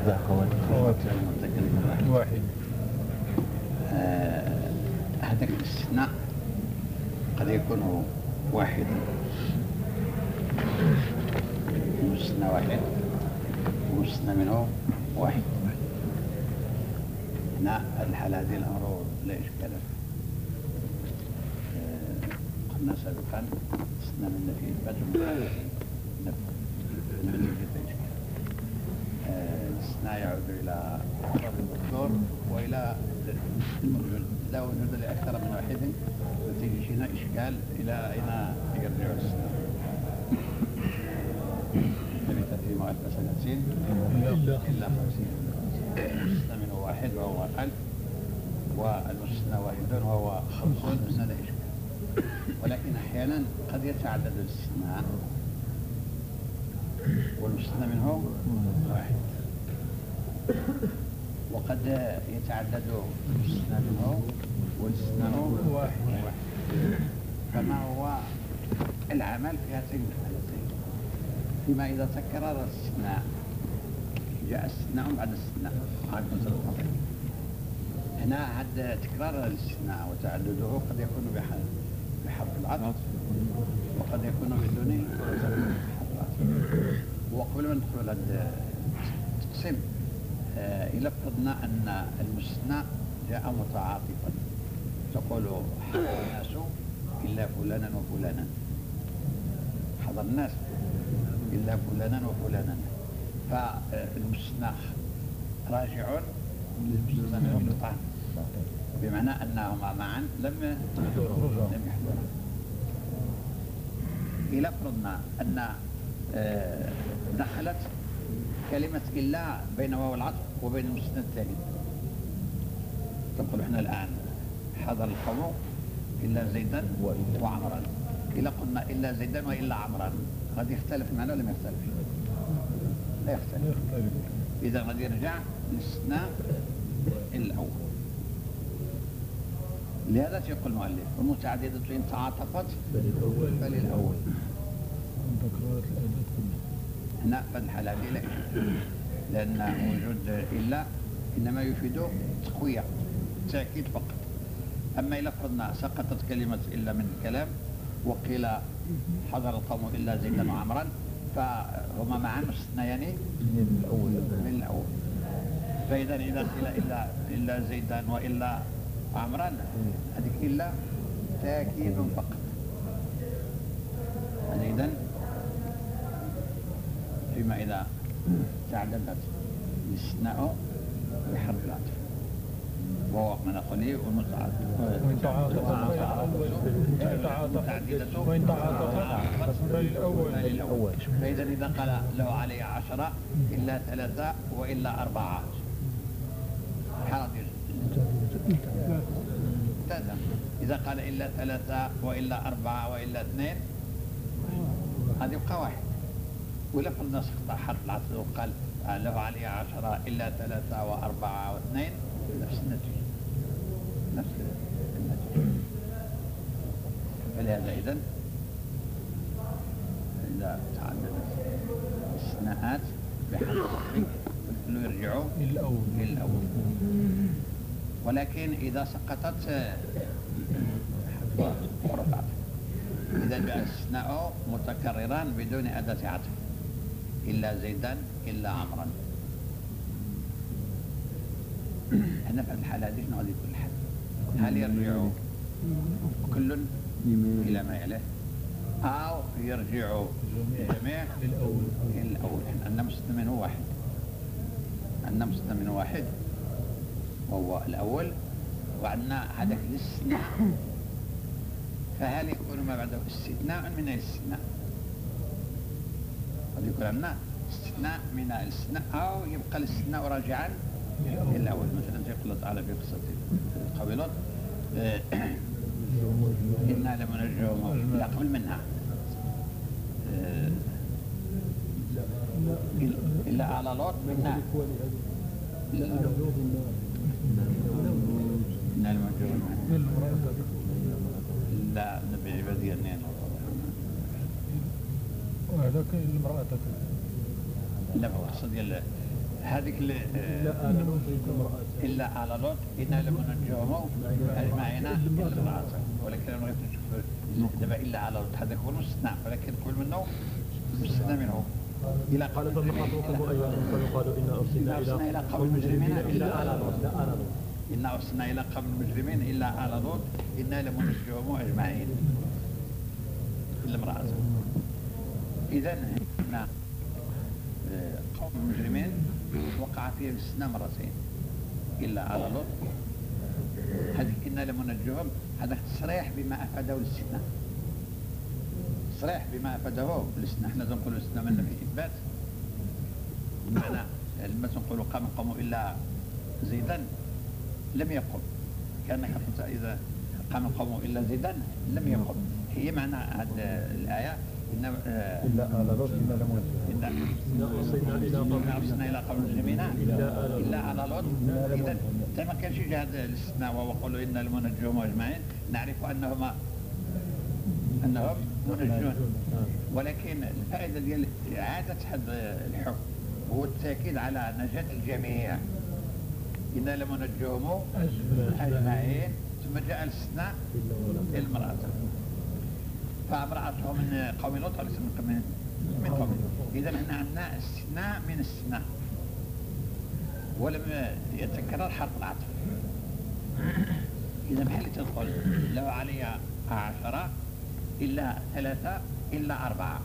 واحد. هذاك الاستثناء قد يكون واحد مستثنى واحد ومستثنى منه واحد. هنا الحالة هذه الأمر لا إشكال فيه. قلنا سابقا استثنى من نفي إثبات الاستثناء يعود إلى أفراد المذكور وإلى الموجود. لا وجود لأكثر من واحد نتيجة هنا إشكال إلى أين يرجع الاستثناء. ثبت في مؤلف سنتين إلا 50 المستثنى منه واحد وهو أقل والمستثنى واحد وهو 50 لا إشكال. ولكن أحيانا قد يتعدد الاستثناء والمستثنى منه واحد، وقد يتعدد المستثنى منه والاستثناء واحد. فما هو العمل في هاتين الحالتين؟ فيما إذا تكرر الاستثناء جاء استثناء بعد استثناء هنا هذا تكرار الاستثناء وتعدده قد يكون بحرف العطف وقد يكون بدون حرف العطف. وقبل ما ندخل هذا التقسيم إذا فرضنا أن المستثنى جاء متعاطفا تقول حضر الناس إلا فلانا وفلانا، حضر الناس إلا فلانا وفلانا، فالمستثنى راجع للمستثنى منه قطعا بمعنى أنهما معا لم يحضرا. إذا فرضنا أن دخلت كلمة إلا بين واو العطف وبين المستثنى الثاني، تقول احنا الآن حضر القوم إلا زيدا وعمرا. إذا قلنا إلا زيدا وإلا عمرا قد يختلف معنا ولا ما يختلف؟ لا يختلف. إذا قد يرجع للاستثناء الأول. لهذا يقول المؤلف والمتعددة إن تعاطفت فللأول. هنا في الحالة هذه لا، لأن وجود إلا إنما يفيد تقوية تأكيد فقط. أما إذا فرضنا سقطت كلمة إلا من الكلام وقيل حضر القوم إلا زيدا وعمرا فهما معا مستثنيان من الأول. فإذا إذا قيل إلا زيدا وإلا عمرا هذيك إلا تأكيد فقط. إذن فيما إذا تعددت الاستثناء بحرف العطف وهو من قليل والمتعاطف وإن تعاطف فللأول. فإذا إذا قال له علي 10 إلا 3 وإلا 4 حاضر 3. إذا قال إلا 3 وإلا 4 وإلا 2 هذا يبقى 1. ولا فرضنا سقط حرف العطف وقال له علي 10 إلا 3 و4 و2 نفس النتيجة. فلهذا إذن إذا تعددت الاستثناءات بحرف كله يرجعوا للأول. ولكن إذا سقطت حرف عطف إذا جاء الاستثناء متكررا بدون أداة عطف إلا زيدا إلا عمرا. هنا في الحالة هذه شنو غادي يكون الحل؟ هل يرجع كل إلى ما يليه أو يرجع الجميع للأول؟ عندنا مستثنى منه واحد، عندنا مستثنى منه واحد وهو الأول، وعندنا هذاك الاستثناء. فهل يكون ما بعده استثناء من الاستثناء؟ قد يكون عندنا استثناء من الاستثناء أو يبقى الاستثناء راجعا للأول. مثلا يقول الله تعالى في قصة القبيلات إنا لمنجوهم لا قبل منها إلا على لوط منا إنا لمنجوهم لا نبي عبادي اثنين وهذاك المرأة لا هو قصة ديال هذيك إلا آل لوط امرأة إلا على لوط إنا لمنجوهم أجمعين إلا امرأته، ولكن أنا بغيت نشوف دابا إلا على لوط هذاك هو المستثنى، ولكن كل منه المستثنى منه. إلى قال فما خطبكم أيها فيقال إنا أرسلنا إلى قوم المجرمين إلا آل لوط لا آل لوط إنا أرسلنا إلى قوم المجرمين إلا على لوط إنا لمنجوهم أجمعين إلا امرأته. إذا هنا قوم المجرمين وقع فيه الاستثناء مرتين إلا على لوط. هذيك إنا لمنجوهم هذا تصريح بما أفاده الاستثناء، تصريح بما أفاده الاستثناء. احنا تنقولوا الاستثناء منا في إثبات، بمعنى لما تنقولوا قام قوم إلا زيدا لم يقم، كأنك قلت إذا قام القوم إلا زيدا لم يقم. هي معنى هذه الآية إن إلا آل لوط إنا لمنجوهم إنا أرسلنا إلى قوم المجرمين إلا إلا على لوط. إذا ما كانش يجي هذا الاستثناء وقولوا إنا لمنجوهم أجمعين، نعرف أنهم منجون، ولكن الفائدة ديال إعادة هذا الحكم هو التأكيد على نجاة الجميع. إنا لمنجوهم أجمعين، ثم جاء الاستثناء للمرأة، فامرأته من قوم لوط وليس من قوم لوط. إذا هنا عندنا استثناء من استثناء ولم يتكرر حرف العطف. إذا بحال تقول لو علي 10 إلا 3 إلا 4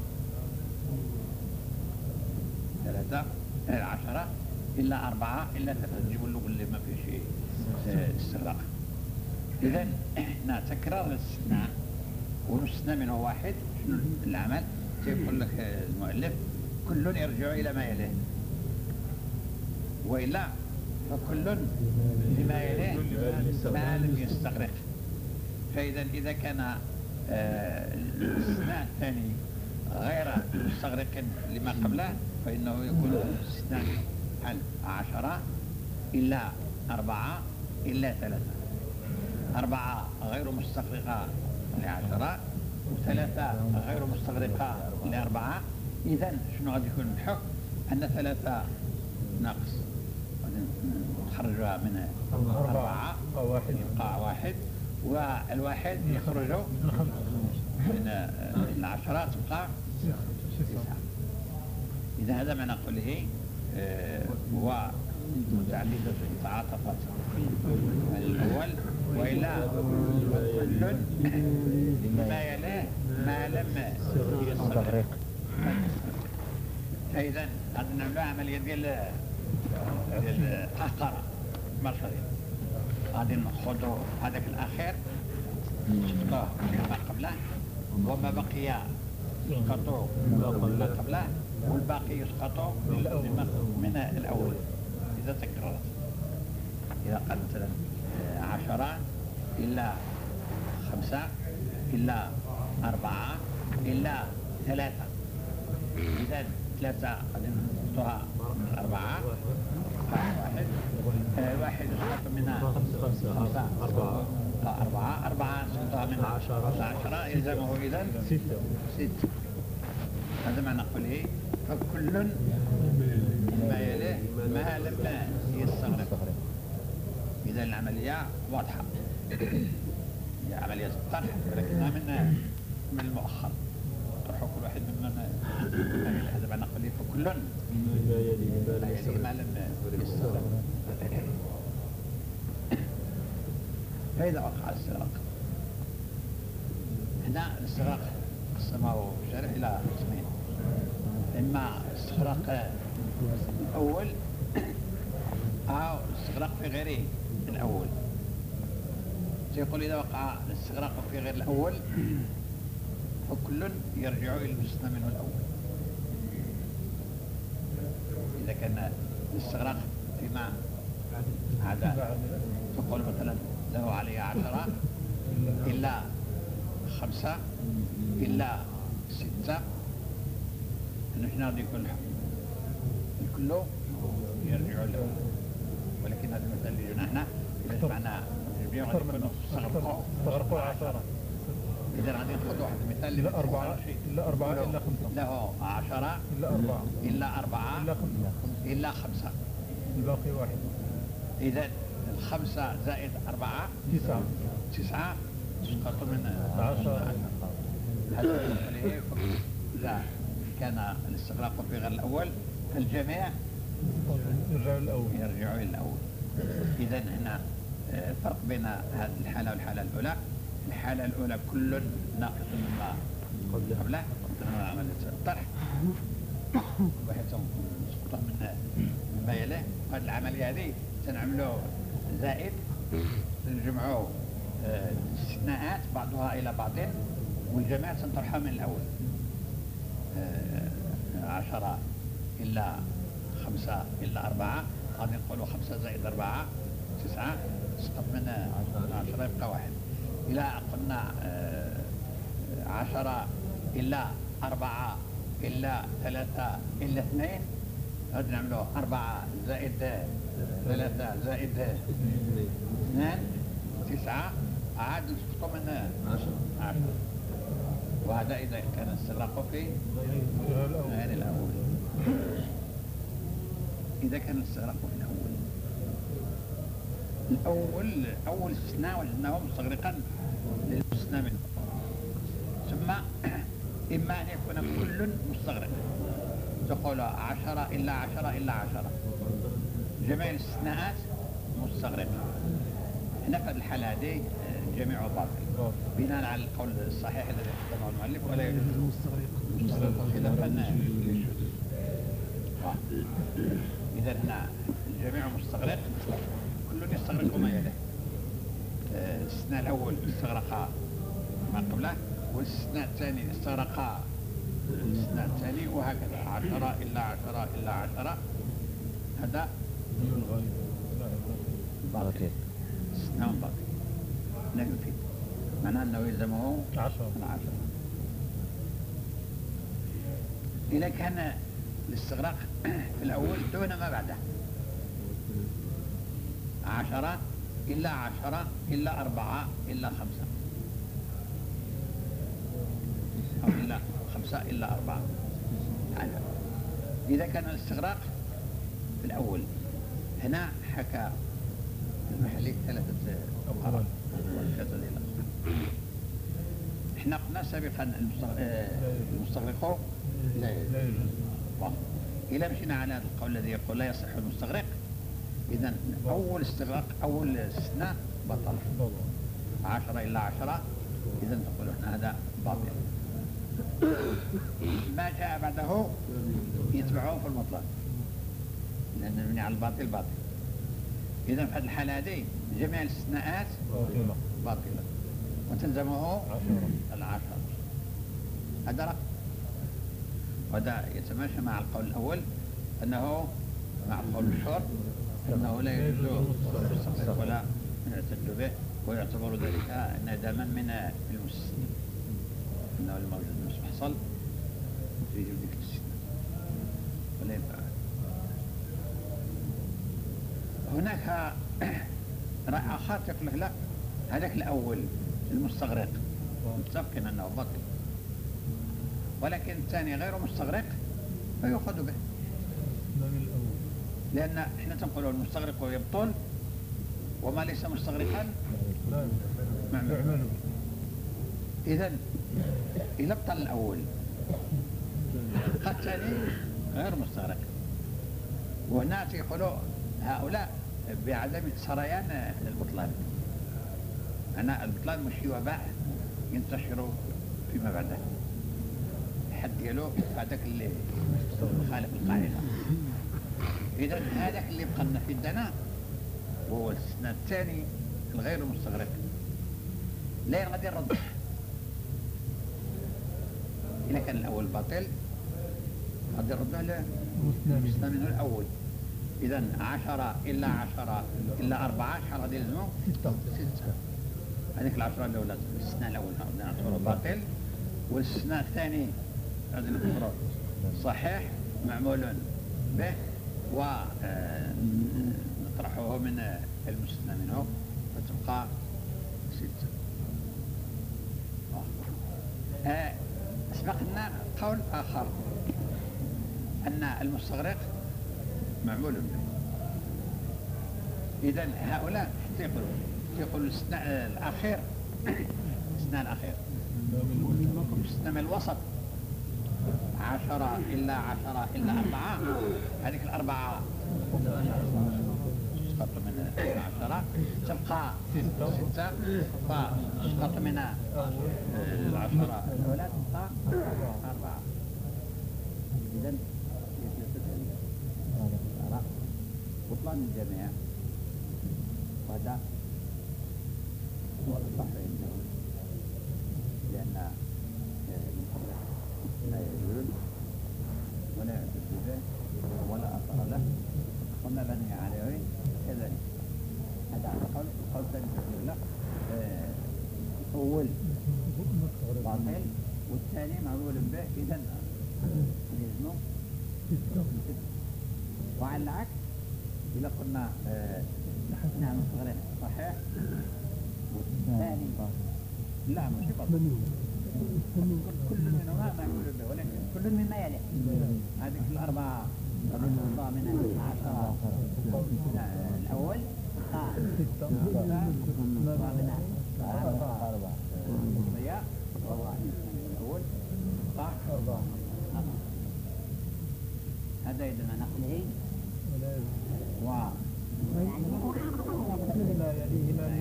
10 إلا 4 إلا 3 تجيبوا له اللي ما في شيء استغراق. إذا هنا تكرار الاستثناء ونستثنى منه واحد. شنو العمل؟ يقول لك المؤلف كل يرجع إلى ما يليه، وإلا فكل لما يليه ما لم يستغرق. فإذا إذا كان الاستثناء الثاني غير مستغرق لما قبله فإنه يكون استثناء حل 10 إلا 4 إلا 3. 4 غير مستغرقة ل10 و3 غير مستغرقة ل4. إذا شنو غادي يكون الحكم؟ أن 3 ناقص نخرجها من 4 يبقى 1 والواحد يخرج من 10 تبقى 9. إذا هذا ما نقوله هو متعددة تعاطفات الأول، وإلا كل ما يليه ما لم يستغرق. فإذا عندنا العملية ديال القهقرة مرشدين، غادي ناخذوا هذاك الأخير نسقطوه كما قبله، وما بقي يسقط ما قبله، والباقي يسقط من الأول إذا تكررت. إذا قال مثلا 10 إلا 5 إلا 4 إلا 3. إذا 3 غادي نحطوها من 4 واحد يسقط منها 5 4 نسقطها من 10 يلزمه إذا 6. هذا ما نقوله فكل ما يليه ما لم يستغرق. إذا العملية واضحة، هي عملية الطرح ولكنها من المؤخر، طرح كل واحد ممن. هذا ما نقوله فكل ما لم يستغرق. فإذا وقع الاستغراق، هنا الاستغراق قسمه الشارع إلى قسمين: إما استغراق الأول أو استغراق في غيره الأول. سيقول إذا وقع الاستغراق في غير الأول فكل يرجع إلى المستثنى منه الأول. إذا كان الاستغراق فيما عدا تقول مثلا له علي 10 إلا 5 إلا 6، نحن غادي يكون الكل يرجع له. ولكن هذه المسألة اللي جينا هنا إذا جمعنا الجميع غادي يكونوا استغرقوا 10. إذا غادي ناخذ واحد المثال إلا 4 إلا 4 إلا 5 له 10 إلا 4 إلا 4 إلا 5 إلا 5. الباقي واحد. إذا 5 زائد 4 9 9 تسقط من 10. هذا عليه إذا كان الاستغراق في غير الأول فالجميع يرجع الأول. يرجعوا إلى الأول. إذا هنا الفرق بين هذه الحالة والحالة الأولى، الحالة الأولى كل ناقص مما قبله مثل عملية الطرح بحيث نسقطه مما يليه. هذه العملية هذه سنعملوا زائد نجمعوا الاستثناءات بعضها إلى بعض والجميع سنطرحها من الأول. 10 إلا 5 إلا 4 غادي نقولوا 5 زائد 4 9 تسقط من 10 يبقى 1. إلى قلنا 10 إلا 4 إلا 3 إلا 2 غادي نعملوا 4 زائد 3 زائد 2 9 عاد نسقطوا من 10. وهذا إذا كان استغراقه في غير الأول. إذا كان الاستغراق في الأول أول استثناء وجدناه مستغرقا للمستثنى منه، ثم إما أن يكون كل مستغرق تقول 10 إلا 10 إلا 10 جميع الاستثناءات مستغرقة. هنا في الحالة هذه جميع باطل بناء على القول الصحيح الذي اختاره المؤلف ولا يجوز المستغرق خلافا. إذا هنا الجميع مستغرق كل يستغرق ما يليه. الاستثناء الأول استغرق ما قبله والاستثناء الثاني استغرق الاستثناء الثاني وهكذا 10 إلا 10 إلا 10 هذا باطل. استثناء باطل لا يفيد، معناه أنه يلزمه 10. إذا كان الاستغراق في الأول دون ما بعده 10 إلا 10 إلا 4 إلا 5 أو إلا 5 إلا 4 هذا. إذا كان الاستغراق في الأول هنا حكى المحلي 3 أبقار. احنا قلنا سابقا المستغرق لا يجوز. إذا مشينا على هذا القول الذي يقول لا يصح المستغرق، إذا أول استغراق أول استثناء بطل 10 إلا 10. إذا نقول احنا هذا باطل. ما جاء بعده يتبعه في المطلق لأن نبني على الباطل باطل. إذا في هذه الحالة هذه جميع الاستثناءات باطلة وتلزمه 10. هذا رأي وهذا يتماشى مع القول الأول أنه مع القول الشهر أنه لا يجوز ولا يعتد به ويعتبر ذلك ندما من المستثنى أنه الموجود المستحصل في ذلك الاستثناء ولا ينفع. هناك رأي آخر يقول لك لا هذاك الأول المستغرق متفقين أنه باطل، ولكن الثاني غير مستغرق فيؤخذ به لأن احنا تنقل المستغرق يبطل وما ليس مستغرقا معمول. إذا إذا ابطل الأول الثاني غير مستغرق. وهنا يقولوا هؤلاء بعدم سريان البطلان، أنا البطلان مش وباء ينتشر فيما بعده حد ديالو هذاك اللي خالف القاعدة. إذا هذاك اللي بقى لنا في يدنا وهو الاستثناء الثاني الغير مستغرق لا غادي نرد. إذا كان الأول باطل غادي نرد على المستثنى منه الأول. إذا 10 إلا 10 إلا 4 شحال غادي يلزمو؟ 6. هذيك 10 الأولى الاستثناء الأول غادي نعتبره باطل والاستثناء الثاني غادي نعتبره صحيح معمول به ونطرحه من المستثنى منه فتبقى 6. سبق لنا قول آخر أن المستغرق معمول به إذا هؤلاء يقولوا الاستثناء الأخير الاستثناء الأخير الاستثناء من الوسط 10 إلا 10 إلا 4 هذيك الأربعة تسقط من 10 تبقى 6 فتسقط من 10 الأولى تبقى 4 إذا بطلان الجميع وهذا هو الصح عندهم لأن المفرق لا يجوز ولا يعتد به ولا أثر له وما بني عليه كذلك. هذا القول الثاني تقول له الأول باطل والثاني معمول به إذا يلزمه وعلى العكس إذا قلنا نعم الصغيرين صحيح والثاني لا مش باطل كل منهما معمول به ولكن كل مما يلي هذه الأربعة من 10 الأول هذا إذا نقله لا يليه لا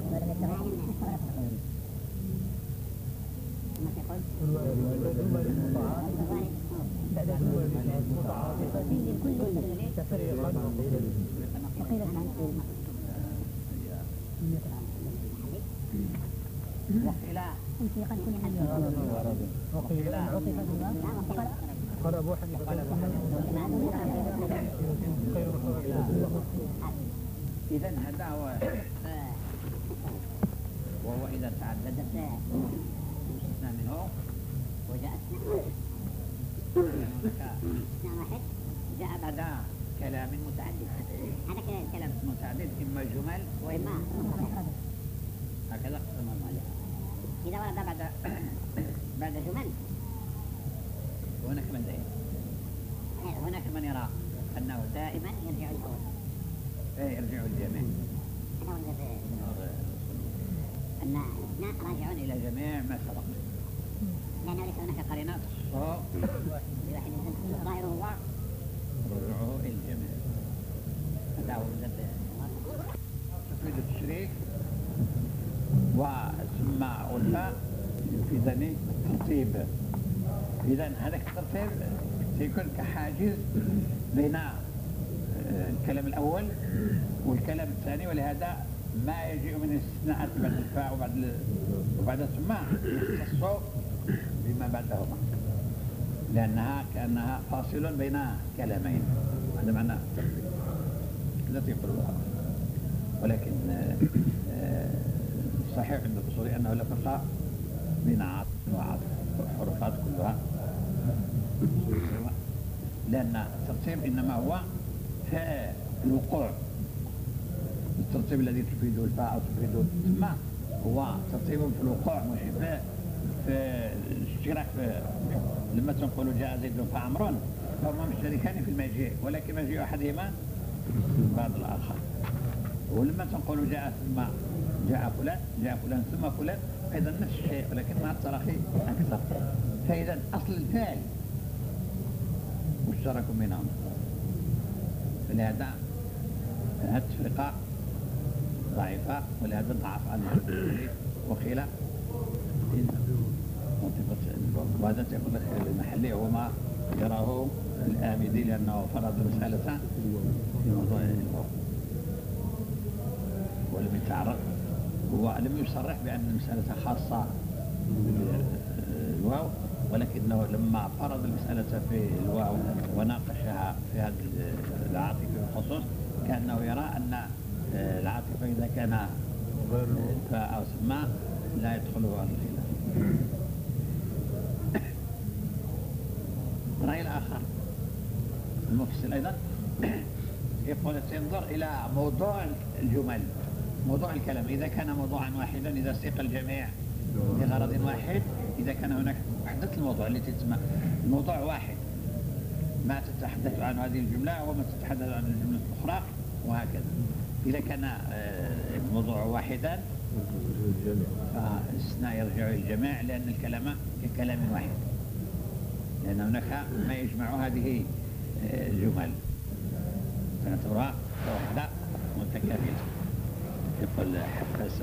قال أبو حنيفة إذا هذا هو وهو إذا تعدد يستثنى منه وجاء واحد جاء بعد كلام متعدد. هذا كلام متعدد إما جمل وإما هكذا قسم المؤلف. إذا ورد بعد جمل وهناك من هناك من يرى أنه دائما يرجع الأول يرجع الجميع أن راجعون إلى جميع ما سبق لأنه ليس هناك قرينات لواحد ظاهره هو رجوعه إلى الجميع. هذا هو تفيد التشريك وثم والفاء يفيدني ترتيب. إذا هذا الترتيب سيكون كحاجز بين الكلام الأول والكلام الثاني، ولهذا ما يجيء من الاستثناءات بعد الفاء وبعد ثم يختص بما بعدهما لأنها كأنها فاصل بين كلامين. هذا معنى الترتيب التي يقولها. ولكن صحيح عند الأصول أنه لا فرق بين عاطف وعاطف الحروفات كلها، لأن الترتيب إنما هو في الوقوع. الترتيب الذي تفيده الفاء أو تفيده ثم هو ترتيب في الوقوع مش في الاشتراك لما تنقلوا جاء زيد فعمر فهما مشتركان في المجيء، ولكن مجيء أحدهما بعد الآخر. ولما تنقلوا جاء ثم جاء فلان ثم فلان أيضا نفس الشيء ولكن مع التراخي أكثر. فإذا أصل الفعل مشترك بينهم. فلهذا هذه التفرقة ضعيفة ولهذا ضعف عنها وقيل وهذا تقول المحلي هو ما يراه الآمدي لأنه فرض مسألة في موضوع الواو ولم يتعرض. هو لم يصرح بأن المسألة خاصة بالواو، ولكنه لما فرض المسألة في الواو وناقشها في هذه العاطفة بالخصوص كأنه يرى أن العاطفة إذا كان فاء أو ثم لا يدخله على الخلاف. الرأي الآخر المفصل أيضا يقول تنظر إلى موضوع الجمل، موضوع الكلام. إذا كان موضوعا واحدا إذا سيق الجميع لغرض واحد، إذا كان هناك وحدة الموضوع التي تسمى الموضوع واحد ما تتحدث عن هذه الجملة وما تتحدث عن الجملة الأخرى وهكذا. إذا كان الموضوع واحدا فالاستثناء يرجع إلى الجميع لأن الكلام ككلام واحد، لأن هناك ما يجمع هذه الجمل فنعتبرها واحدة متكاملة. يقول حبس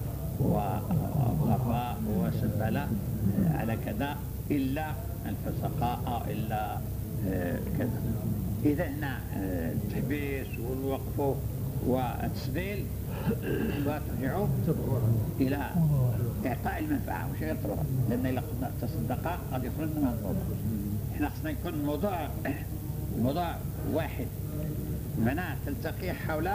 وغفى وسبل على كذا إلا الفسقاء إلا كذا. إذا هنا التحبيس والوقف والتسبيل وترجعوا إلى إعطاء المنفعة وش يطلب، لأن إذا قلنا تصدق قد يخرج من الموضوع. إحنا خصنا يكون الموضوع واحد، معناه تلتقي حول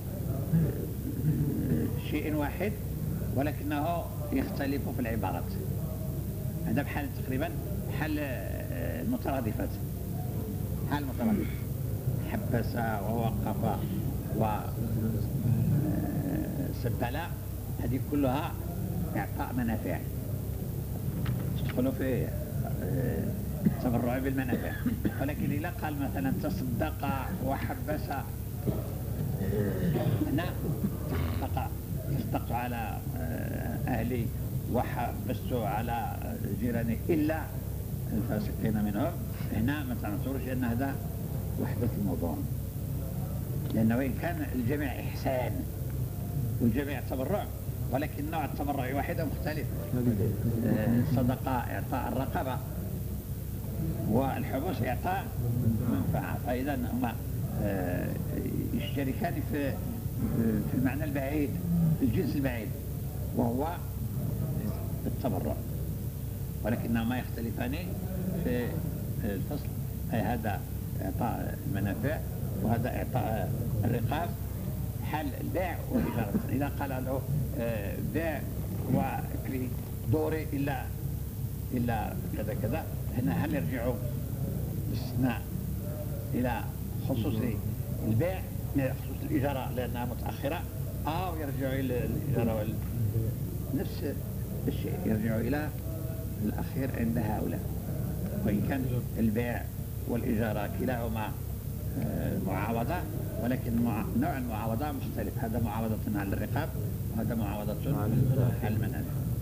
شيء واحد ولكنه يختلف في العبارات. هذا بحال تقريبا حال المترادفات، حال المترادفات حبس ووقف وسبل، هذه كلها إعطاء منافع تدخل في تبرع بالمنافع. ولكن إذا قال مثلا تصدق وحبس، هنا تصدقت على أهلي وحبست على جيراني إلا الفاسقين منهم، هنا ما تعتبرش أن هذا وحدة الموضوع، لأنه وإن كان الجميع إحسان والجميع تبرع ولكن نوع التبرع واحدة مختلف. صدقة إعطاء الرقبة والحبوس إعطاء منفعة، فإذا هما يشتركان في المعنى البعيد، الجنس البعيد وهو التبرع، ولكنهما يختلفان في الفصل. أي هذا إعطاء المنافع وهذا إعطاء الرقاب حال البيع والإجارة. إذا قال له بيع وأكل دوري إلا كذا كذا، هنا هل يرجع الاستثناء إلى خصوص البيع من خصوص الإجارة لأنها متأخرة، أو يرجع إلى الإجارة نفس الشيء، يرجع إلى الأخير عند هؤلاء. وإن كان البيع والإجارة كلاهما معاوضة، ولكن نوع المعاوضة مختلف، هذا معاوضة على الرقاب وهذا معاوضة على المنافع.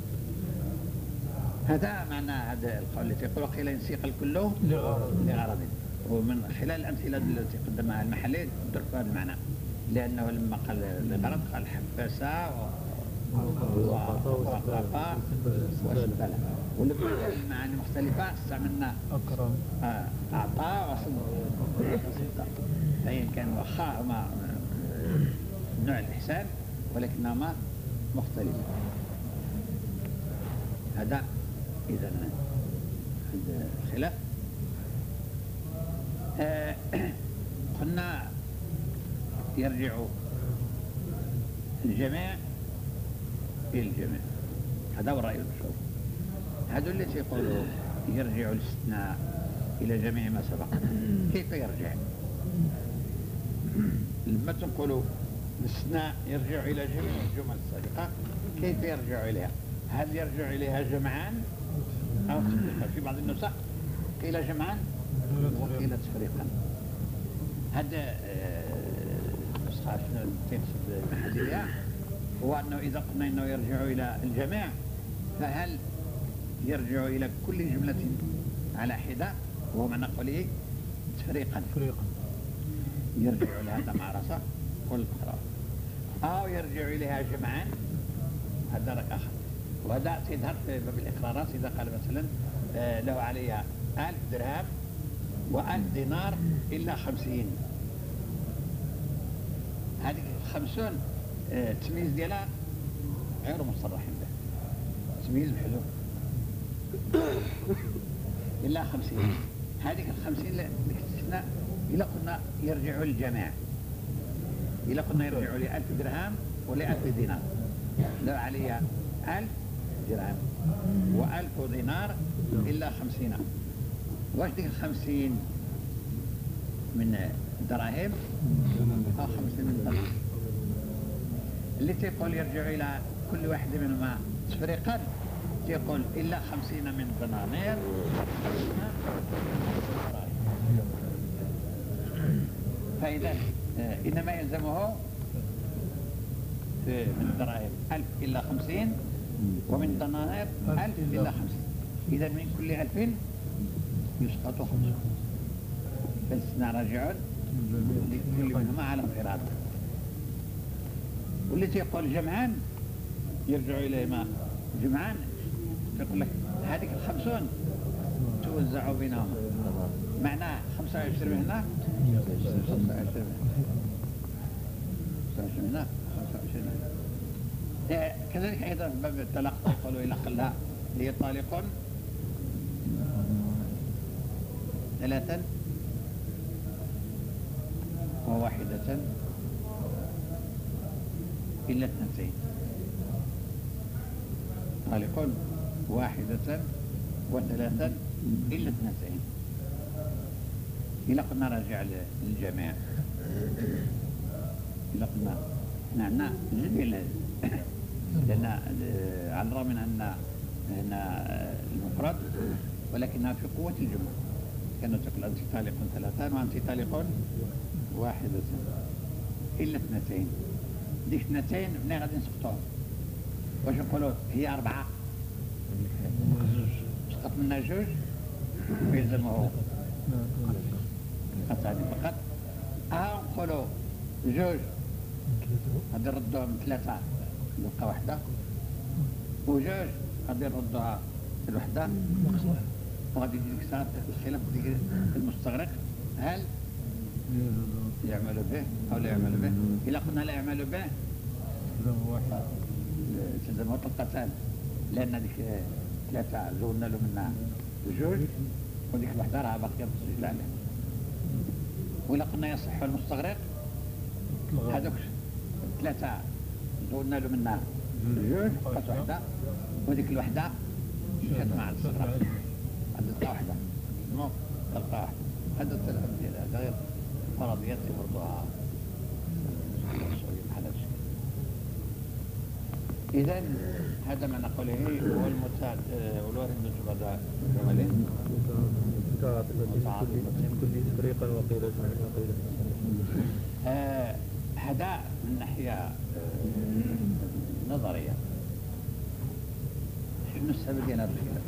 هذا معنى هذا القول الذي يقول قيل إن سيق الكل لغرض، ومن خلال الأمثلة التي قدمها المحلي درك هذا المعنى، لأنه لما قال لغرض قال حبس وقفا وسبل، ولما المعاني مختلفة استعملنا أكرم أعطى وصدق، فإن كان وخا هما نوع الإحسان ولكنهما مختلفة. هذا إذا الخلاف. قلنا يرجع الجميع إلى الجميع، هذا هو الرأي المشهور. هذا الذي يقولوا يرجع الاستثناء إلى جميع ما سبق. كيف يرجع؟ لما تقولوا الاستثناء يرجع إلى جميع الجمل السابقة، كيف يرجع إليها؟ هل يرجع إليها جمعان أو تفريقا؟ في بعض النسخ قيل جمعان وقيل تفريقا. هذا نسخة شنو تقصد المحلية، هو أنه إذا قلنا أنه يرجع إلى الجميع، فهل يرجع إلى كل جملة على حدة وهو معنى قوله تفريقا، يرجع إلى هذا مع رأسه كل قراءة، أو يرجع إليها جمعان، هذا رأي آخر. وهذا سيظهر في باب الإقرارات إذا قال مثلا له عليها 1000 درهم و1000 دينار إلا 50، هذه 50 التمييز ديالها غير مصرح به، تمييز محذوف إلا 50. هذه 50 الاستثناء إلا قلنا يرجع للجميع، إلا قلنا يرجع ل 1000 درهم ولا 1000 دينار، لو عليها 1000 درهم و1000 دينار إلا 50. واش ديك 50 من دراهم أو 50 من درهم؟ اللي تيقول يرجع إلى كل واحد منهما تفريقا تيقول إلا 50 من دنانير. فإذا إنما يلزمه من الدراهم 1000 إلى 50 ومن الدنانير 1000 إلى 50. إذا من كل 2000 يسقط 5 فالاستثناء راجع لكل منهما على انفراد. واللي تيقول جمعان يرجع إليهما جمعان تقول لك هذيك 50 توزع بينهم معناه 25 هنا 25 هنا 25 هنا 25 هنا. كذلك أيضا في باب الطلاق يقولوا إلى قلها هي طالق 3 وواحدة إلا 2. طالق 1 و3 إلا 2. إلا قلنا راجع للجميع إلا قلنا عندنا جميل لأن على الرغم من أن هنا المفرد ولكنها في قوة الجمع. كانوا تقول أنت طالق 3 وأنت طالق 1 إلا 2. ديك 2 منين غادي نسقطوها؟ واش نقولوا هي 4 سقط منها 2 ويلزمه قطع فقط. نقولوا 2 غادي نردوهم 3 نبقى 1 و2 غادي نردوها الوحدة وغادي يجي ديك الساعة الخلاف ديال المستغرق هل يعمل به أو لا يعمل به. إلا قلنا لا يعمل به تلزمه طلقتان لأن ديك 3 زودنا له منها 2 وديك الوحدة راها باقية تسجل عليه. وإلا قلنا يصح المستغرق هذوك 3 زودنا له منها 2 بقات 1 وديك الوحدة مشات مع الاستغراق عاد تلقى 1 مو تلقى 1. هذا الثلاث ديال هذا غير فرضيات يفرضوها بحال هادشي. إذا هذا ما نقوله هو المتعد والوارد بعد جملين متعاطفتين كل فريقا وقيل هذا من ناحية نظرية. شنو السبب ديال هذا الخلاف؟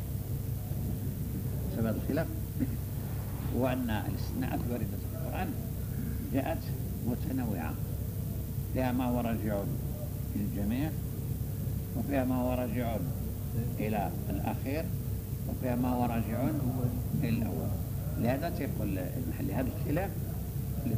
سبب هذا الخلاف هو أن الاستثناءات الواردة في القرآن جاءت متنوعة، فيها ما هو راجع للجميع وفيها ما هو راجع إلى الأخير وفيها ما هو راجع إلى الأول. لهذا تقول المحل هذا الخلاف اللي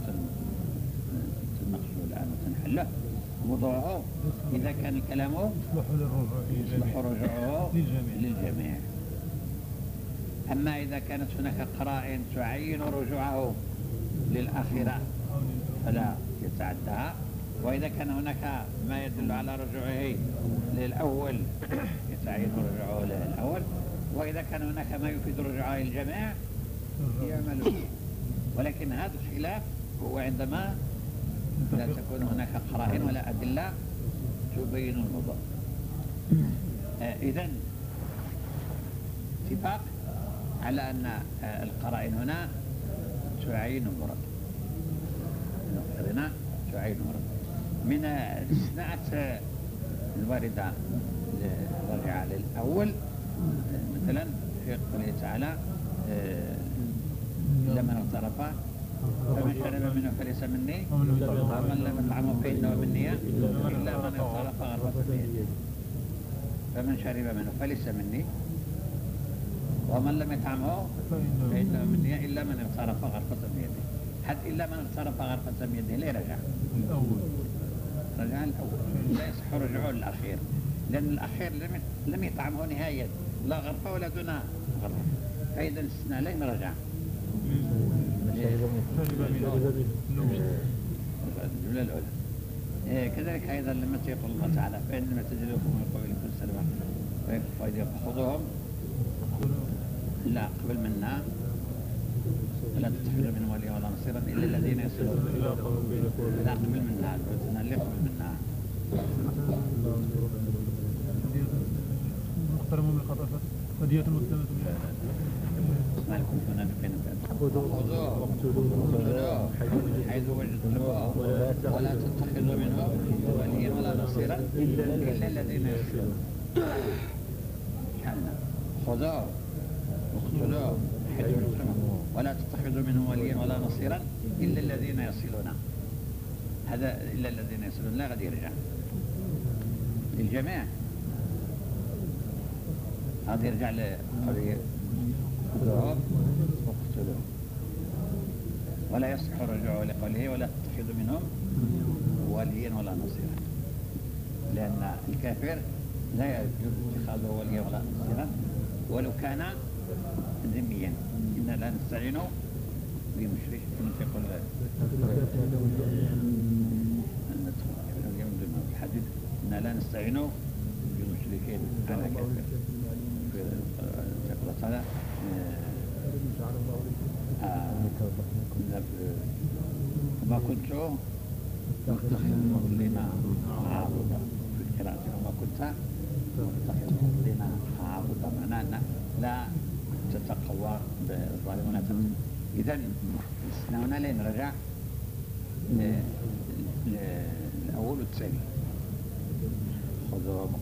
تنقصه الآن وتنحله موضوعه إذا كان الكلام يصلح رجوعه للجميع. أما إذا كانت هناك قرائن تعين رجوعه للآخرة فلا يتعدها، وإذا كان هناك ما يدل على رجوعه للأول يتعين رجوعه للأول، وإذا كان هناك ما يفيد رجوعه للجميع يعمل به. ولكن هذا الخلاف هو عندما لا تكون هناك قرائن ولا أدلة تبين الموضوع. إذن اتفاق على أن القرائن هنا تعين المراد، هنا تعين المراد. من الاستثناءات الواردة الراجعة للأول مثلا في قوله تعالى إلا من اغترف فمن شرب منه فليس مني ومن لم يطعمه فإنه مني إلا من اغترف غرفة بيده. فمن شرب منه فليس مني ومن لم يطعمه فإنه مني إلا من اغترف غرفة بيده. حتى إلا من اغترف غرفة بيده لا يرجع رجع الأول، لا يصح رجوعه للأخير لأن الأخير لم يطعمه نهاية لا غرفة ولا دون غرفة، فإذا الاستثناء لا يرجع. الجملة الأولى. كذلك أيضا لما يقول الله تعالى فإنما تجدكم من قبلكم سلما ويكفى خذوهم لا قبل منا ولا تتخذوا من وليا ولا نصيرا إلا الذين يصلون لا قبل منا اللي قبل منا محترم من الخطأ ودية مسلمة اسمع لكم منافقين خذوه واقتلوه حيث وجدتموه ولا تتخذوا منهم وليا ولا نصيرا إلا الذين يصلون. خذوه واقتلوه حيث وجدتموه ولا تتخذوا منهم وليا ولا نصيرا إلا الذين يصلون. هذا إلا الذين يصلون لا غادي يرجع للجميع، غادي يرجع لقضية خذوهم واقتلوهم ولا يصح رجوعه لقوله ولا تتخذوا منهم وليا ولا نصيرا، لأن الكافر لا يجوز اتخاذه وليا ولا نصيرا ولو كان ذميا. إنا لا نستعين بمشرك يقول الحديث إنا لا نستعين بمشركين على كافر. يقول تعالى وما كنت متخذ المضلين عاضدا في القراءة وما كنت متخذ المضلين عاضدا، معناه لا تتقوى بالظالمون. إذن هنا لين رجع الأول والثاني خذوا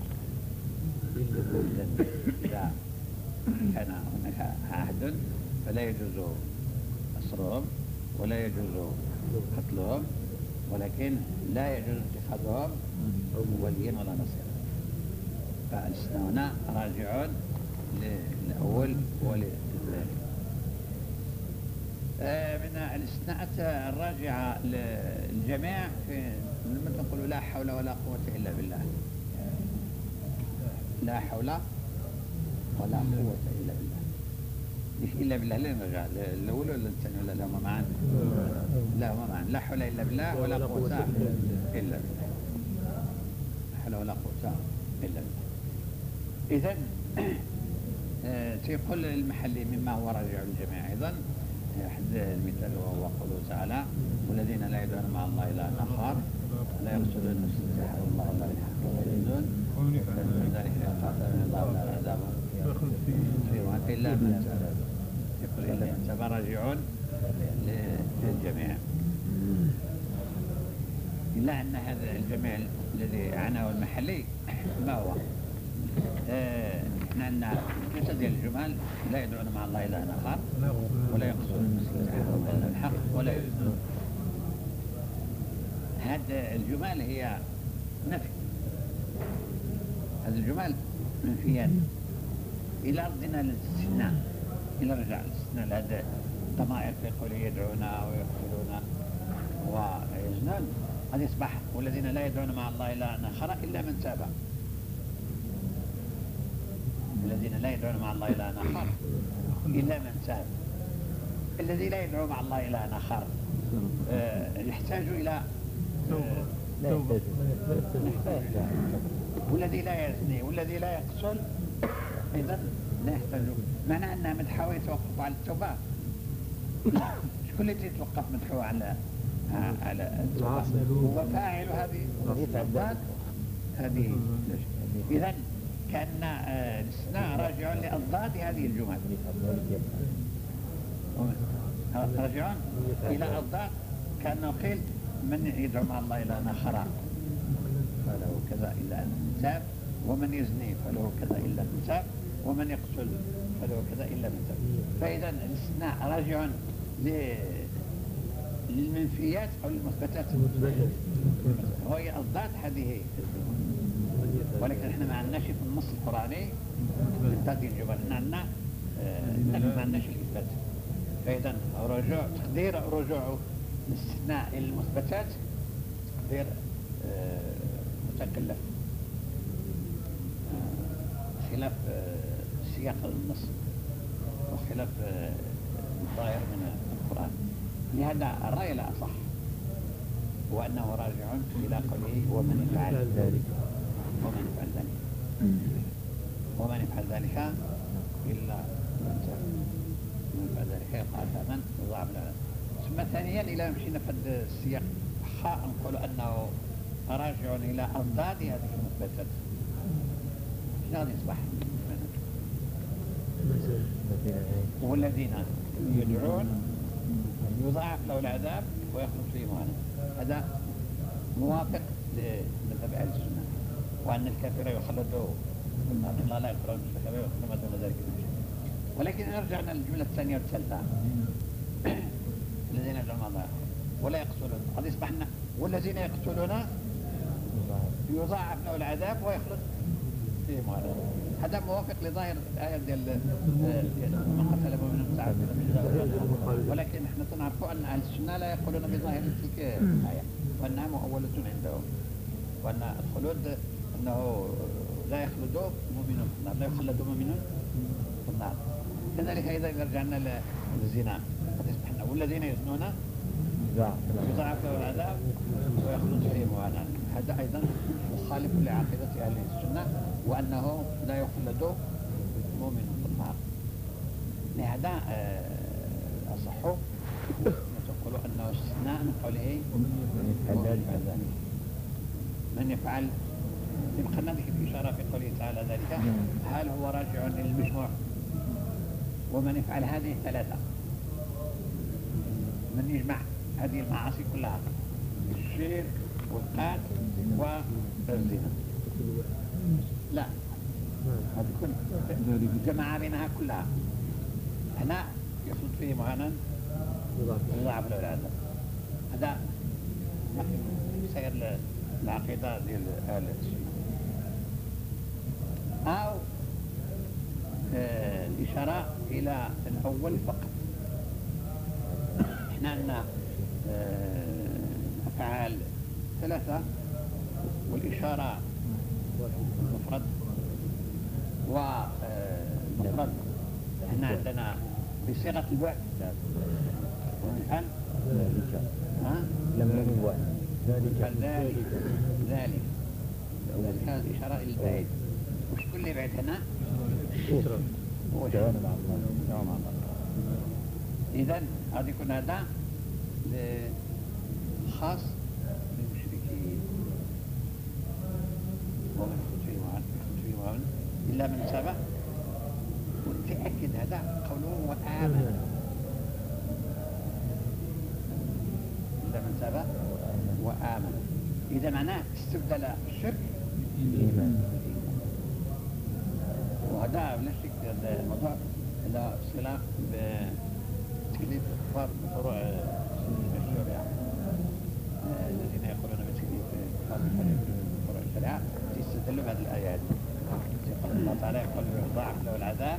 إذا كان هناك عهد فلا يجوز أسرهم ولا يجوز قتلهم، ولكن لا يجوز اتخاذهم وليا ولا نصيرا. فالسنة هنا راجعون للأول وللثاني. من الاستثناءات الراجعة للجميع في لما نقول لا حول ولا قوة إلا بالله، لا حول ولا قوة إلا بالله. ليش إلا بالله؟ لين رجع الأول ولا الثاني ولا لا هما معا؟ لا هما معا. لا حول إلا بالله ولا قوة إلا بالله. لا حول ولا قوة إلا بالله. إذن تيقول المحلي مما هو راجع للجميع أيضا أحد المثال وهو قوله تعالى والذين لا يدعون مع الله إلها آخر لا يرسلون النفس التي حرم الله إلا بالحق ولا يزنون ذلك يقاتل الله ولا العذاب إلا من تاب. يقول إلا من تاب راجعون للجميع، إلا أن هذا الجميع الذي عناه المحلي ما هو؟ احنا عندنا ثلاثة ديال الجمال: لا يدعون مع الله إلها آخر ولا يقتلون النفس التي حرم الله إلا بالحق ولا يزنون. هذه الجمال هي نفي، هذه الجمال منفيان. إلى أرضنا للاستثناء، إلى رجع الاستثناء لهذا الضمائر في قوله يدعون ويقتلون ويزنون، هذا يصبح والذين لا يدعون مع الله إلها آخر إلا من تاب. الذين لا يدعون مع الله إلها آخر إلا من تاب. الذي لا يدعو مع الله إلها آخر يحتاج إلى والذي لا يزني والذي لا يقتل أيضا لا يحتاج. معنى أن مدحوه يتوقف على التوبة. شكون اللي يتوقف مدحوه على التوبة؟ هو فاعل هذه الضاد هذه. إذن كأن الاستثناء راجع لأضداد هذه الجمل، راجعون إلى أضداد. كأنه قيل من يدعو مع الله إلى آخر فله كذا إلا أن تاب، ومن يزني فله كذا إلا أن تاب، ومن يقتل فله كذا إلا أن تاب. فإذا الاستثناء راجع للمنفيات أو المثبتات، وهي أضداد هذه. ولكن احنا ما عندناش في النص القرآني هذه الجمل، عندنا ما عندناش الإثبات. فإذا رجوع تقدير رجوع الاستثناء إلى المثبتات تقدير متكلف خلاف سياق النص وخلاف الظاهر من القرآن. لهذا الرأي لا أصح، وأنه راجع إلى قوله ومن يفعل ذلك ومن يفعل ذلك إلا من يفعل ذلك يقع ثمن يضاعف له. ثم ثانيا إلى مشينا في السياق نقول أنه راجع إلى أضداد هذه المثبتات. شنو غادي يصبح؟ والذين يدعون يضاعف له العذاب ويخلد فيه مهانا. هذا موافق لمذهب أهل السنة، وأن الكافر يخلد قلنا الله لا يغفر المستكبر ويغفر ما دون ذلك. ولكن إن رجعنا للجملة الثانية والثالثة الذين يدعون الله ولا يقتلون، قد يصبحنا والذين يقتلون يضاعف له العذاب ويخلد فيه مهانا. هذا موافق لظاهر الآية ديال من قتل مؤمنا متعمدا، ولكن نحن نعرفوا أن أهل السنة لا يقولون بظاهر تلك الآية، وأنها مؤولة عندهم، وأن الخلود أنه لا يخلد مؤمن في النار، لا يخلد مؤمن في النار. كذلك إذا رجعنا للزنا قد يصبحنا والذين يزنون يضاعف له العذاب ويخلد فيه مهانا. هذا أيضا مخالف لعقيدة أهل السنة، وأنه لا يخلد مؤمن في النار. لهذا أصح تقول أنه استثناء من قوله من يفعل يبقى ذلك الإشارة في قوله تعالى ذلك هل هو راجع للمجموع، ومن يفعل هذه الثلاثة من يجمع هذه المعاصي كلها الشرك والقتل والزنا، لا هذه كل جمع بينها كلها هنا يخلد فيه مهانا يضاعف له العذاب. هذا سير العقيدة ديال أهل السنة. أو الإشارة إلى الأول فقط. إحنا عندنا أفعال ثلاثة والإشارة مفرد ومفرد. إحنا عندنا بصيغة البعد والمثال ذلك كانت إشارة إلى البعيد. وش كل اللي بعد هنا؟ هو دعونا مع الله. إذن هذا يكون هذا خاص بالمشركين ومن يخرج فيه معاون إلا من سبق. وتأكد هذا قوله وآمن إلا من سبق وآمن. إذا معناه استبدل الشرك بالإيمان. وهذا بلا شك هذا الموضوع له صلة بتكليف الكفار بفروع الشريعة. الذين يقولون بتكليف الكفار بفروع الشريعة يستدلوا بهذه الآيات. يقول الله تعالى يقول يضاعف له العذاب،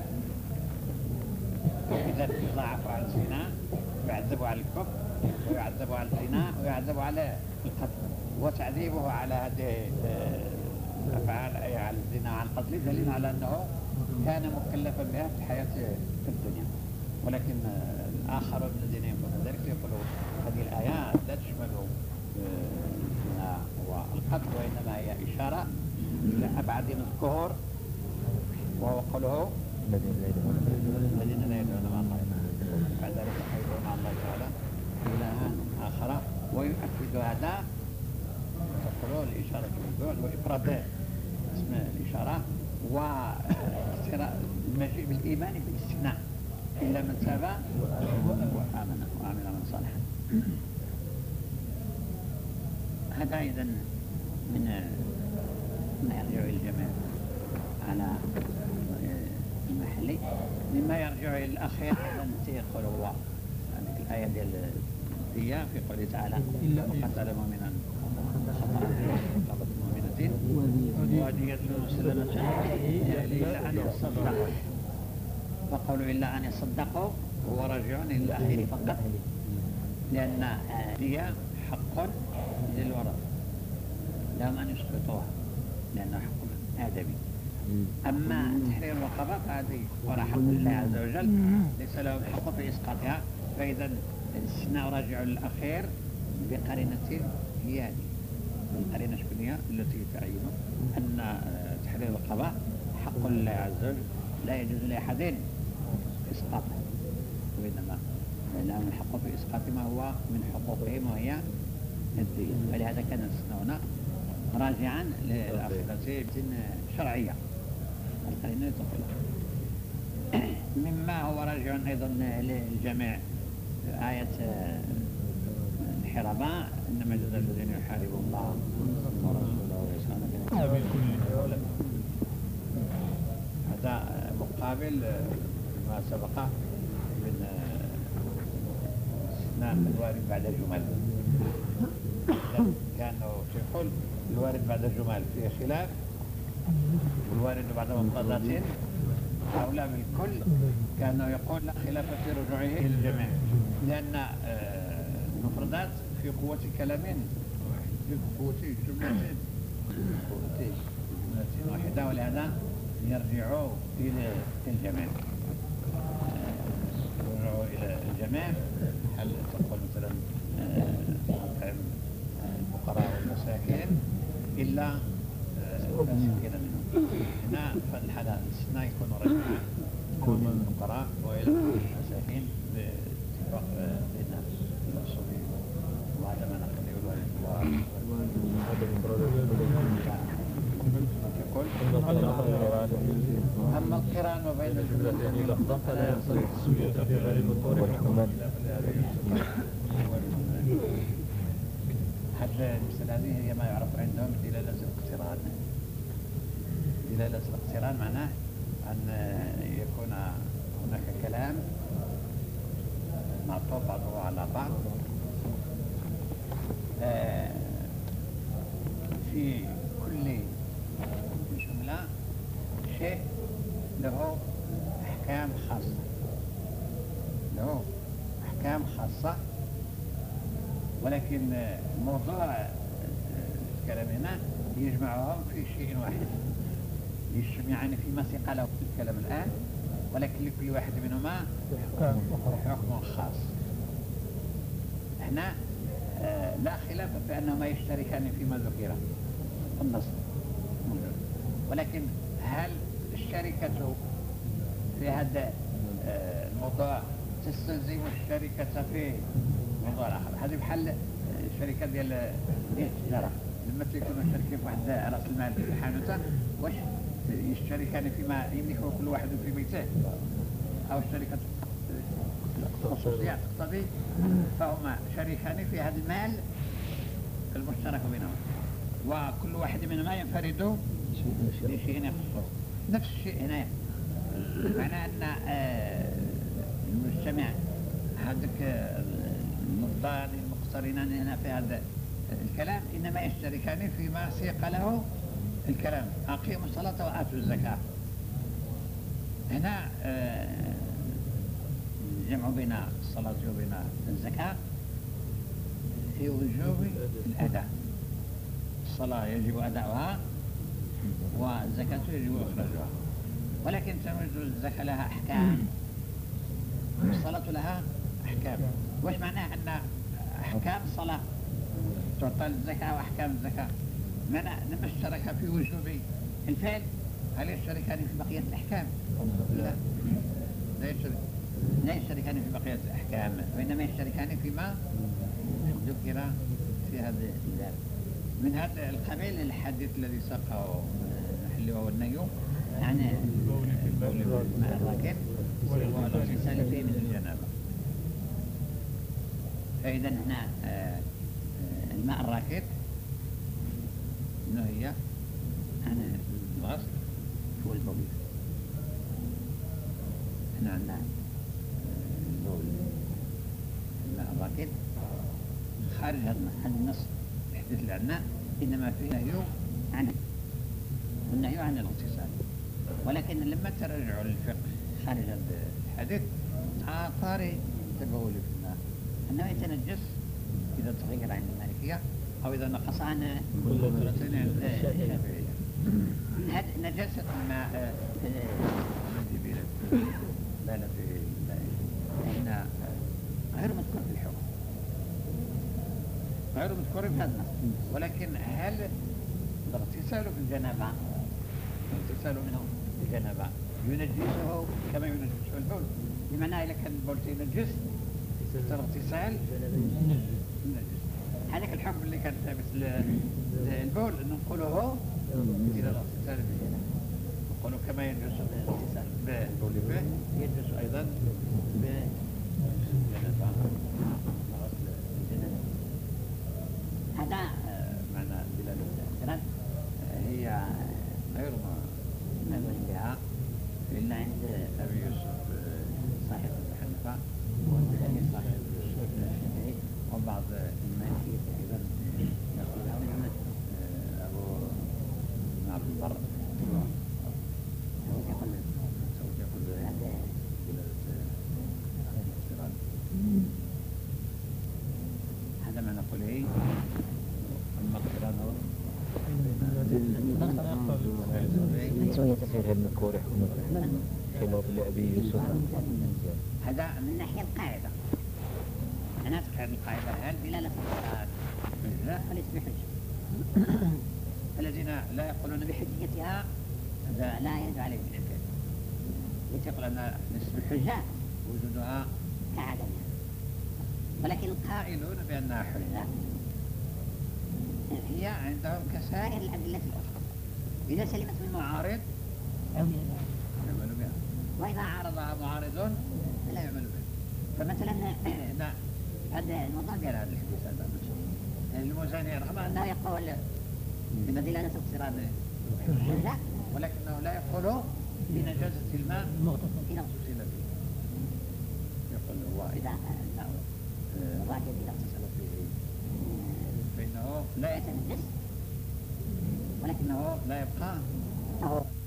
وإذا يضاعف على الزنا يعذب على الكفر ويعذب على الزنا ويعذب على القتل، وتعذيبه على هذه الأفعال أي على الزنا على القتل دليل على أنه كان مكلفا بها في الحياة في الدنيا. ولكن الآخرون الذين ينفذون ذلك يقولوا هذه الآيات لا تشمل الزنا والقتل، وإنما هي إشارة إلى أبعد مذكور، وهو قوله الذين لا يدعون مع الله بعد ذلك يدعون مع الله تعالى إلها آخر. ويؤكد هذا تقولوا الإشارة بالبعد وإفراد اسم الإشارة والمجيء بالإيمان بالاستثناء إلا من تاب وآمن وعمل من صالحا. هذا أيضا من ما يرجع إلى الجميع على المحلي. مما يرجع إلى الأخير التي يقول هو هذه الآية ديال هي في قوله تعالى وقتل مؤمنا خطأ مؤمنة ودية مسلمة إلا أن يصدقوا. وقولوا إلا أن يصدقوا هو راجع إلى الأخير فقط، لأن هي حق للورثة لهم أن يسقطوها لأنه حق آدمي. أما تحرير الرقبة فهذه حق الله عز وجل ليس لهم حق في إسقاطها. فإذا الاستثناء راجع للأخير بقرينة هي هذه القرينة الشكلية التي تعين أن تحرير الرقبة حق الله عز وجل لا يجوز لأحد إسقاطه، وإنما لهم الحق في إسقاط ما هو من حقوقهم وهي الدين. فلهذا كان الاستثناء هنا راجعا للأخيرة شرعية القرينة تقول مما هو راجع أيضا للجميع آية الحرباء إنما جزاء الذين يحاربون الله ورسوله ويسعون هذا مقابل ما سبق من استثناء الوارد بعد الجمل. كانوا يقول الوارد بعد الجمل فيه خلاف، والوارد بعد مفردات هؤلاء بالكل كانوا يقول لا خلاف في رجوعه إلى الجميع، لأن المفردات في قوة كلامين، في قوة جملتين واحدة، ولهذا يرجعوا إلى الجميع. يرجعوا إلى الجميع. هل تقول مثلا أطعم الفقراء والمساكين إلا المساكين منهم. هنا فالحالة الاستثناء يكون رجعا إلى الفقراء وإلى المساكين باتفاق بين الأصوليين. وهذا ما نقل الوالد يقول أما القران وبين الجملتين لفظا فلا يحصل التسوية في غير الوقوع والحكمان. هذه المسألة هذه هي ما يعرف عندهم دلالة الاقتران. دلالة الاقتران معناه أن يكون هناك كلام معطوف بعضه على بعض في كل جملة شيء له أحكام خاصة، له أحكام خاصة، ولكن موضوع الكلام هنا يجمعهم في شيء واحد، يجمعان فيما سيق له الكلام الآن، ولكن لكل واحد منهما حكم خاص. هنا لا خلاف في أنهما يشتركان فيما ذكر النص موجود، ولكن هل الشركة في هذا الموضوع تستلزم الشركة في موضوع آخر؟ هذه بحال الشركة ديال التجارة، لما تيكونوا شركة في واحد رأس المال في حانوته، واش يشتركان فيما يملكه كل واحد في بيته، أو الشركة خصوصية تقتضي فهما شريكان في هذا المال المشترك بينهم، وكل واحد منهما ينفرد بشيء يخصه. نفس الشيء هنا، معناه أن المجتمع هذاك النظام المقترنان هنا في هذا الكلام إنما يشتركان فيما سيق له الكلام: أقيموا الصلاة وآتوا الزكاة. هنا الجمع بين الصلاة وبين الزكاة في وجوب الأداء. الصلاة يجب أداؤها والزكاة يجب إخراجها، ولكن تنوز الزكاة لها أحكام والصلاة لها أحكام. وش معناه أن أحكام الصلاة تعطى الزكاة وأحكام الزكاة؟ معنى لما اشترك في وجوب الفعل هل يشتركان في بقية الأحكام؟ لا، لا يشتركان في بقية الأحكام، وإنما يشتركان فيما ذكر في هذا الباب. من هذا القبيل الحديث الذي ساقه المحل وهو النهي عن البول بالماء الراكد والاغتسال فيه من الجنابة. فإذا هنا الماء الراكد نهي عن الغسل والبول. هنا عندنا البول الماء الراكد خارج هذا النص الحديث اللي عندنا، إنما فيه نهي عنه والنهي عن الاغتسال. ولكن لما ترجعوا للفقه خارج هذا الحديث آثار التبول في الماء أنه يتنجس إذا تغير عند المالكية أو إذا نقص عن مرتين عند الشافعية. هذه نجاسة الماء الذي بال في هنا غير مذكور في الحكم، غير مذكور في هذا، ولكن هل الاغتسال في الجنابة، الاغتسال منه في الجنابة ينجسه كما ينجسه البول؟ بمعنى إذا كان البول ينجس الاغتسال ينجس. هذاك الحكم اللي كان ثابت للبول نقوله إلى الاغتسال في الجنابة. يقولوا كما يجوز بالاتصال به يجوز أيضا بغسل الجنازة. هذا معنى دلالة الاعتراض هي غير مؤمن بها إلا عند أبي يوسف صاحب الحنفاء والثاني صاحب الشافعي وبعض المالكية أيضا يقولها من أبو عبد البر سوف يقول هذا دلالة الاعتراض. هذا ما نقوله. أما القرآن سوية تفسير المذكور يحكم خلاف لأبي يوسف. هذا من ناحية القاعدة. أنا أذكر القاعدة هل دلالة القرآن لا فليس بحجة. الذين لا يقولون بحجيتها هذا لا يرد عليه الإشكال. يقول أن نسب الحجة وجودها كعدمها، ولكن القائلون بأنها حجة هي عندهم كسائر الأدلة الأخرى. إذا سلمت من معارض يعمل بها، وإذا عارضها معارض لا يعمل بها. فمثلا هذا الموضوع ديال هذا الحديث هذا المزاني رغم أنه يقول بأن دلالة الاقتران حجة ولكنه لا يقول بنجاسة الماء إذا اغتسل به. يقول هو إذا أنه الراجل إذا اغتسل فيه فإنه لا يتنجس ولكنه لا يبقى